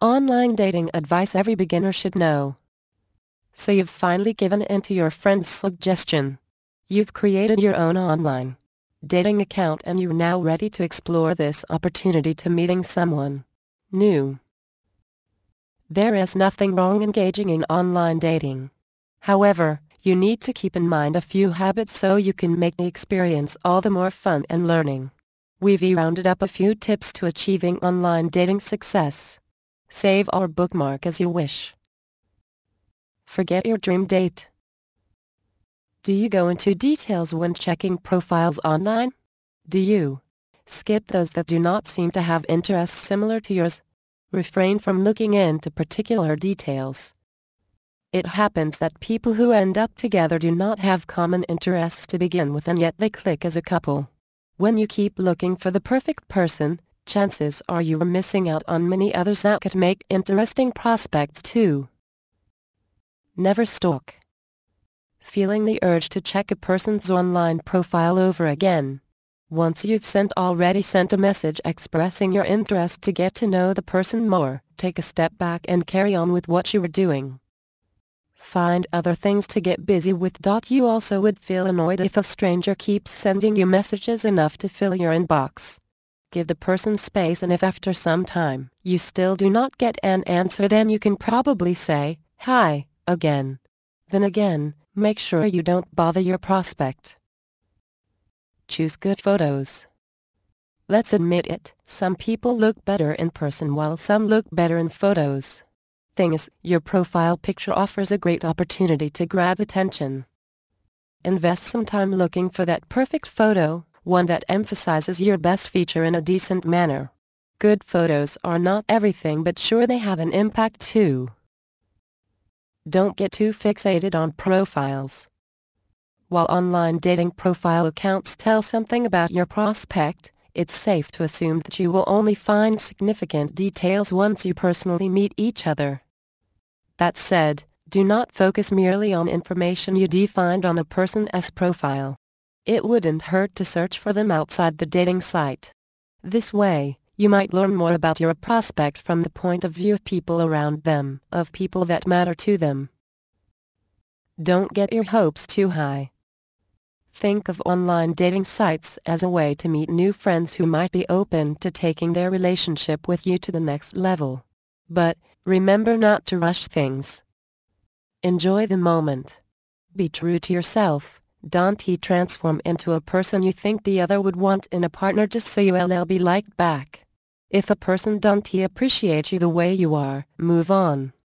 Online dating advice every beginner should know. So you've finally given in to your friend's suggestion. You've created your own online dating account and you're now ready to explore this opportunity to meeting someone new. There is nothing wrong engaging in online dating. However, you need to keep in mind a few habits so you can make the experience all the more fun and learning. We've rounded up a few tips to achieving online dating success. Save or bookmark as you wish. Forget your dream date. Do you go into details when checking profiles online? Do you skip those that do not seem to have interests similar to yours? Refrain from looking into particular details. It happens that people who end up together do not have common interests to begin with and yet they click as a couple. When you keep looking for the perfect person, chances are you are missing out on many others that could make interesting prospects too. Never stalk. Feeling the urge to check a person's online profile over again. Once you've already sent a message expressing your interest to get to know the person more, take a step back and carry on with what you were doing. Find other things to get busy with. You also would feel annoyed if a stranger keeps sending you messages enough to fill your inbox. Give the person space, and if after some time you still do not get an answer, then you can probably say, "Hi," again. Then again, make sure you don't bother your prospect. Choose good photos. Let's admit it, some people look better in person while some look better in photos. Thing is, your profile picture offers a great opportunity to grab attention. Invest some time looking for that perfect photo, one that emphasizes your best feature in a decent manner. Good photos are not everything, but sure they have an impact too. Don't get too fixated on profiles. While online dating profile accounts tell something about your prospect, it's safe to assume that you will only find significant details once you personally meet each other. That said, do not focus merely on information you find on a person's profile. It wouldn't hurt to search for them outside the dating site. This way, you might learn more about your prospect from the point of view of people around them, of people that matter to them. Don't get your hopes too high. Think of online dating sites as a way to meet new friends who might be open to taking their relationship with you to the next level. But, remember not to rush things. Enjoy the moment. Be true to yourself. Don't transform into a person you think the other would want in a partner just so you'll be liked back. If a person don't appreciate you the way you are, move on.